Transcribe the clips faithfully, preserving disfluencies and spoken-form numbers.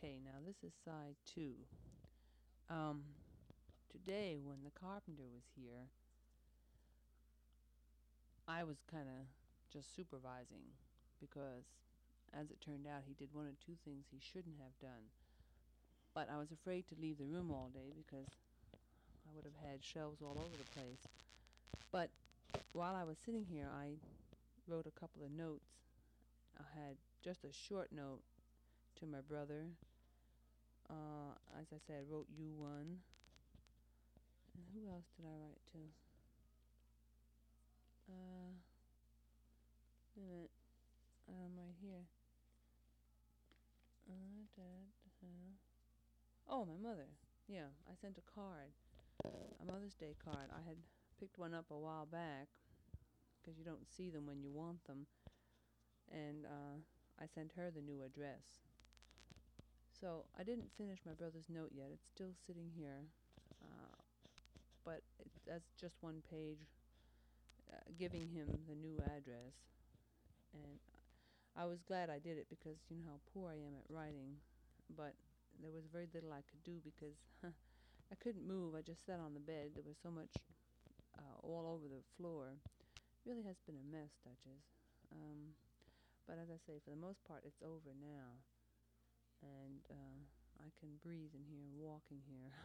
Okay, now this is side two. Um, Today, when the carpenter was here, I was kind of just supervising because, as it turned out, he did one or two things he shouldn't have done. But I was afraid to leave the room all day because I would have had shelves all over the place. But while I was sitting here, I wrote a couple of notes. I had just a short note to my brother. Uh, as I said, I wrote you one. And who else did I write to? Uh, wait a minute. Um, right here. Uh, da, da. Oh, my mother. Yeah, I sent a card, a Mother's Day card. I had picked one up a while back because you don't see them when you want them, and uh, I sent her the new address. So I didn't finish my brother's note yet. It's still sitting here, uh, but it, that's just one page, uh, giving him the new address. And I was glad I did it because you know how poor I am at writing, but there was very little I could do because I couldn't move. I just sat on the bed. There was so much uh, all over the floor. Really has been a mess, Duchess. Um, but as I say, for the most part, it's over now, and uh, I can breathe in here, walking here.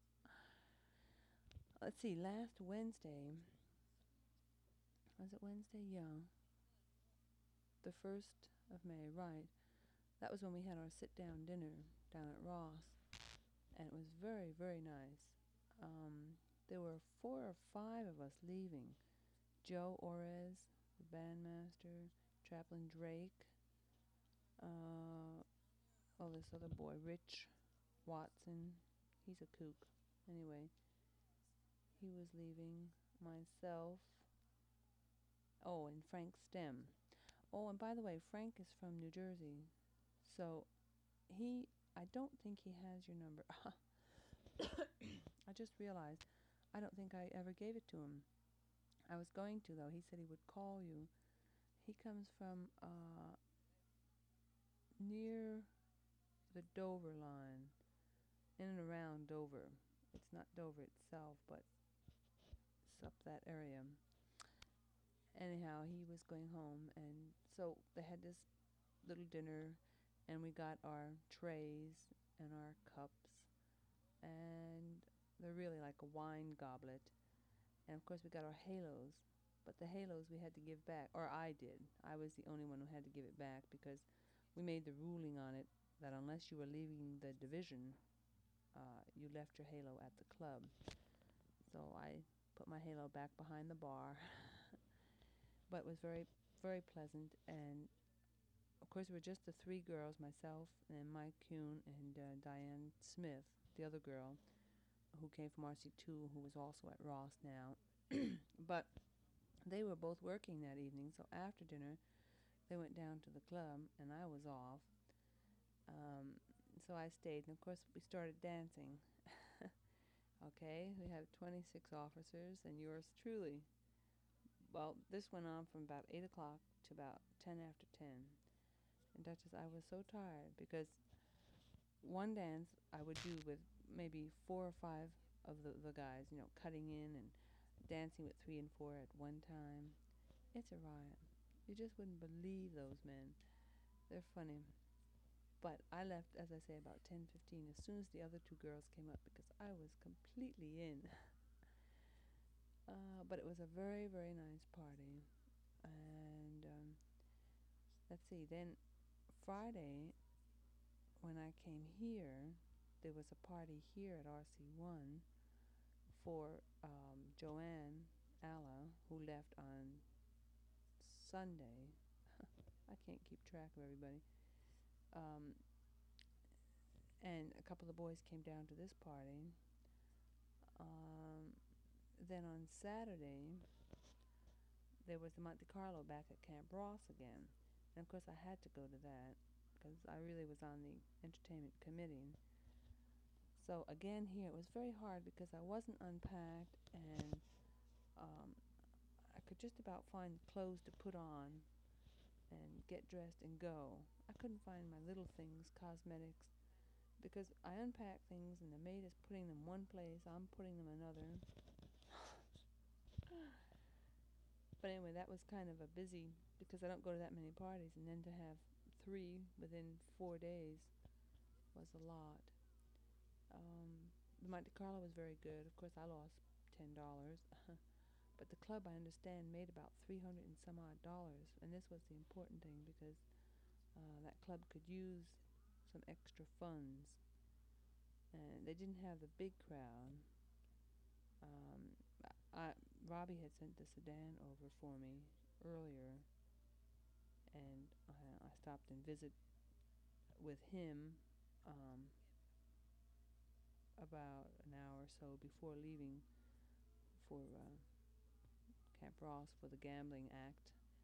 Let's see. Last Wednesday, was it Wednesday? Yeah, the first of May. Right. That was when we had our sit-down dinner down at Ross, and it was very, very nice. Um, there were four or five of us leaving. Joe Orez, the bandmaster, Chaplain Drake, uh, oh, this other boy, Rich Watson. He's a kook. Anyway, he was leaving. Myself. Oh, and Frank Stem. Oh, and by the way, Frank is from New Jersey. So he, I don't think he has your number. I just realized I don't think I ever gave it to him. I was going to, though. He said he would call you. He comes from uh, near the Dover line, in and around Dover. It's not Dover itself, but it's up that area. Anyhow, he was going home, and so they had this little dinner, and we got our trays and our cups, and they're really like a wine goblet. And of course, we got our halos, but the halos we had to give back, or I did. I was the only one who had to give it back because we made the ruling on it that unless you were leaving the division, uh, you left your halo at the club. So I put my halo back behind the bar, but it was very, very pleasant. And of course, we were just the three girls, myself and Mike Kuhn and uh, Diane Smith, the other girl who came from R C two, who was also at Ross now. But they were both working that evening, so after dinner, they went down to the club, and I was off. Um, so I stayed, and of course, we started dancing. Okay, we had twenty-six officers, and yours truly. Well, this went on from about eight o'clock to about ten after ten. And Duchess, I was so tired because one dance I would do with maybe four or five of the, the guys, you know, cutting in and dancing with three and four at one time. It's a riot. You just wouldn't believe those men. They're funny. But I left, as I say, about ten fifteen as soon as the other two girls came up because I was completely in. uh, but it was a very, very nice party. And um, let's see, then Friday, when I came here, there was a party here at R C one for um, Joanne Alla, who left on Sunday. I can't keep track of everybody. Um, and a couple of boys came down to this party. Um, then on Saturday, there was the Monte Carlo back at Camp Ross again. And of course, I had to go to that because I really was on the entertainment committee. So again, here it was very hard because I wasn't unpacked, and um, I could just about find clothes to put on and get dressed and go. I couldn't find my little things, cosmetics, because I unpack things and the maid is putting them one place, I'm putting them another. But anyway, that was kind of a busy, because I don't go to that many parties, and then to have three within four days was a lot. Um, the Monte Carlo was very good. Of course, I lost ten dollars, but the club, I understand, made about three hundred and some odd dollars, and this was the important thing because uh, that club could use some extra funds, and they didn't have the big crowd. Um, I, Robbie had sent the sedan over for me earlier, and I, I stopped and visit with him um, about an hour or so before leaving for uh, Camp Ross for the gambling act.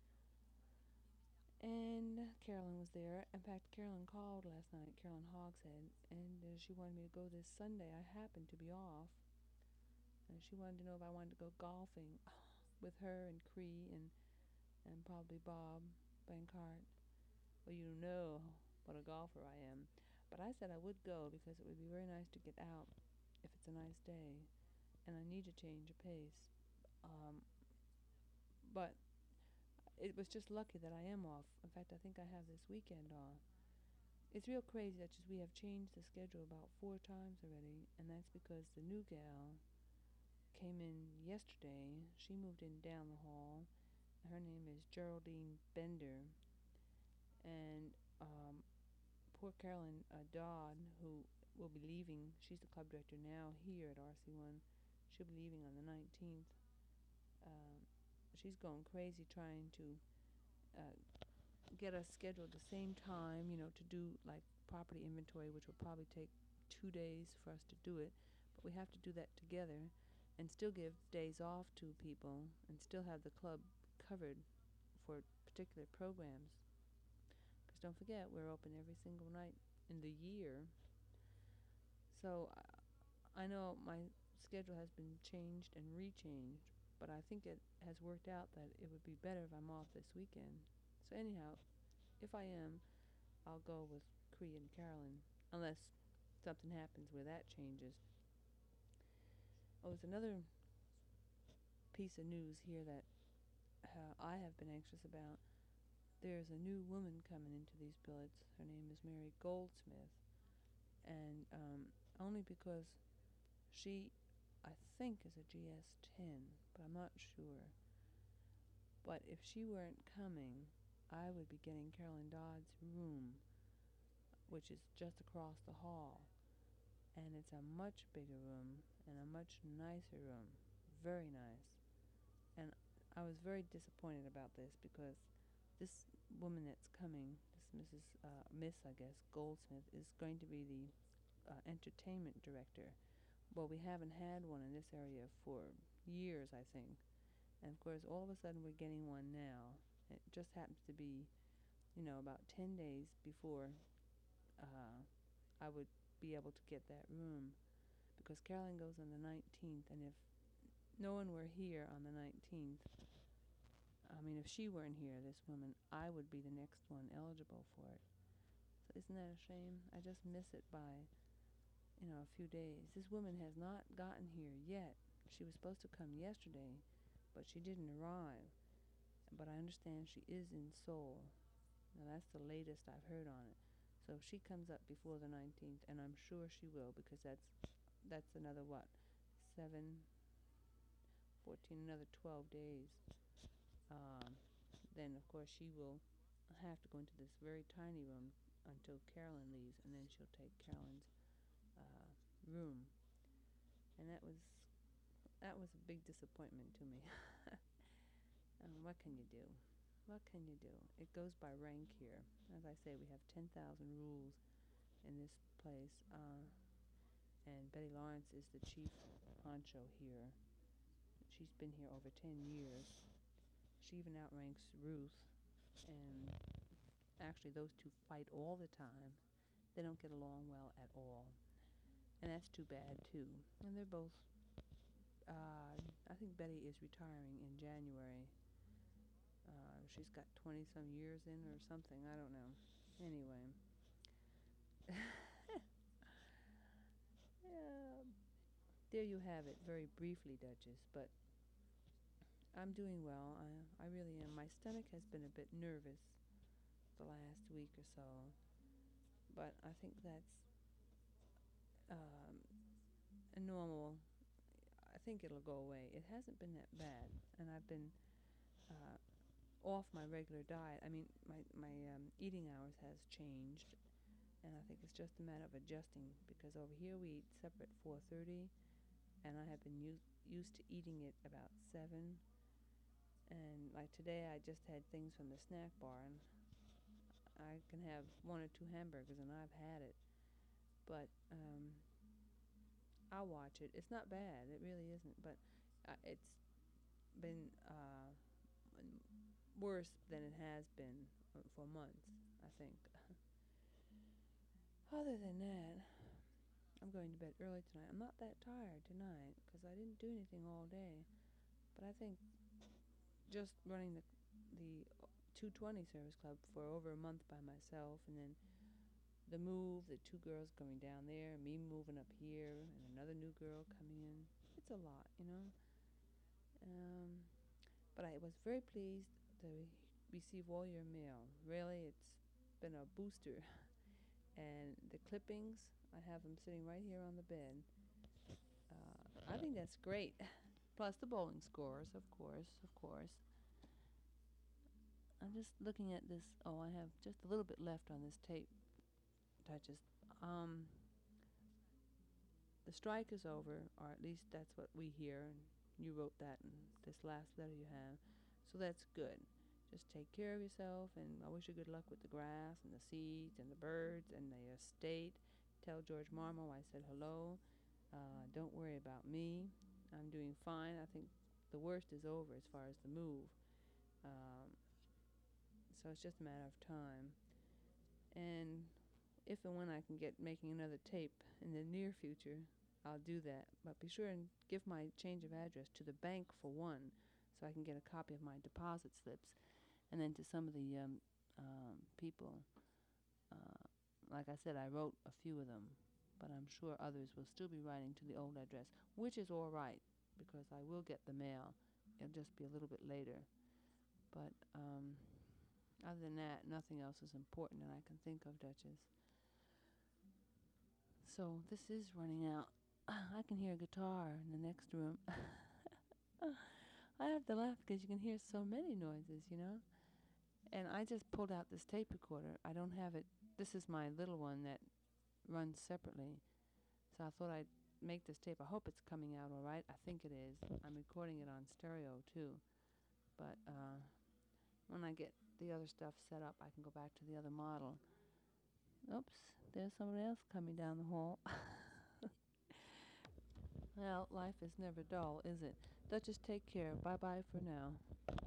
And Carolyn was there. In fact, Carolyn called last night, Carolyn Hogshead, and uh, she wanted me to go this Sunday. I happened to be off, and she wanted to know if I wanted to go golfing with her and Cree and and probably Bob Bankart. Well, you know what a golfer I am. But I said I would go because it would be very nice to get out if it's a nice day, and I need to change of pace. Um, but it was just lucky that I am off. In fact, I think I have this weekend off. It's real crazy that just we have changed the schedule about four times already, and that's because the new gal came in yesterday. She moved in down the hall. Her name is Geraldine Bender, and um, poor Carolyn uh, Dodd, who will be leaving. She's the club director now here at R C one. She'll be leaving on the nineteenth. Um, she's going crazy trying to uh, get us scheduled the same time, you know, to do like property inventory, which will probably take two days for us to do it. But we have to do that together and still give days off to people and still have the club covered for particular programs. Because don't forget, we're open every single night in the year. So uh, I know my schedule has been changed and rechanged, but I think it has worked out that it would be better if I'm off this weekend. So anyhow, if I am, I'll go with Cree and Carolyn, unless something happens where that changes. Oh, there's another piece of news here that uh, I have been anxious about. There's a new woman coming into these billets. Her name is Mary Goldsmith, and um, only because she, I think, is a G S ten, but I'm not sure. But if she weren't coming, I would be getting Carolyn Dodd's room, which is just across the hall. And it's a much bigger room and a much nicer room. Very nice. And I was very disappointed about this because this woman that's coming, this Missus Uh, Miss, I guess, Goldsmith, is going to be the uh, entertainment director. Well, we haven't had one in this area for years, I think. And of course, all of a sudden we're getting one now. It just happens to be, you know, about ten days before uh, I would be able to get that room. Because Carolyn goes on the nineteenth, and if no one were here on the nineteenth, I mean, if she weren't here, this woman, I would be the next one eligible for it. So isn't that a shame? I just miss it by, you know, a few days. This woman has not gotten here yet. She was supposed to come yesterday, but she didn't arrive. But I understand she is in Seoul. Now that's the latest I've heard on it. So if she comes up before the nineteenth, and I'm sure she will, because that's that's another what, seven, fourteen, another twelve days. Um, then of course she will have to go into this very tiny room until Carolyn leaves, and then she'll take Carolyn's uh, room. And that was that was a big disappointment to me. um, what can you do? What can you do? It goes by rank here. As I say, we have ten thousand rules in this place. Uh, and Betty Lawrence is the chief honcho here. She's been here over ten years. She even outranks Ruth. And actually, those two fight all the time. They don't get along well at all. And that's too bad, too. And they're both, uh, I think Betty is retiring in January. Uh, she's got twenty-some years in or something. I don't know. Anyway. Yeah, there you have it, very briefly, Duchess. But I'm doing well. I, I really am. My stomach has been a bit nervous the last week or so, but I think that's um, a normal. I think it'll go away. It hasn't been that bad, and I've been uh, off my regular diet. I mean, my my um, eating hours has changed, and I think it's just a matter of adjusting because over here we eat supper at four thirty, and I have been u- used to eating it about seven. And like today, I just had things from the snack bar, and I can have one or two hamburgers, and I've had it. But um, I'll watch it. It's not bad. It really isn't. But uh, it's been uh, worse than it has been uh, for months, I think. Other than that, I'm going to bed early tonight. I'm not that tired tonight because I didn't do anything all day. But I think just running the the two twenty Service Club for over a month by myself, and then the move, the two girls going down there, me moving up here, and another new girl coming in. It's a lot, you know. Um, but I was very pleased to receive all your mail. Really, it's been a booster. And the clippings, I have them sitting right here on the bed. Uh, I think that's great. Plus the bowling scores, of course, of course. I'm just looking at this. Oh, I have just a little bit left on this tape. Touches. Um, the strike is over, or at least that's what we hear. And you wrote that in this last letter you have, so that's good. Just take care of yourself, and I wish you good luck with the grass and the seeds and the birds and the estate. Tell George Marmo I said hello. Uh, don't worry about me. I'm doing fine. I think the worst is over as far as the move. Um, so it's just a matter of time. And if and when I can get making another tape in the near future, I'll do that. But be sure and give my change of address to the bank for one, so I can get a copy of my deposit slips, and then to some of the um, um, people. Uh, like I said, I wrote a few of them, but I'm sure others will still be writing to the old address, which is all right because I will get the mail. It'll just be a little bit later. But um, other than that, nothing else is important that I can think of, Duchess. So this is running out. I can hear a guitar in the next room. I have to laugh because you can hear so many noises, you know. And I just pulled out this tape recorder. I don't have it. This is my little one that runs separately. So I thought I'd make this tape. I hope it's coming out all right. I think it is. I'm recording it on stereo too. But uh, when I get the other stuff set up, I can go back to the other model. Oops, there's somebody else coming down the hall. Well, life is never dull, is it? Duchess, take care. Bye-bye for now.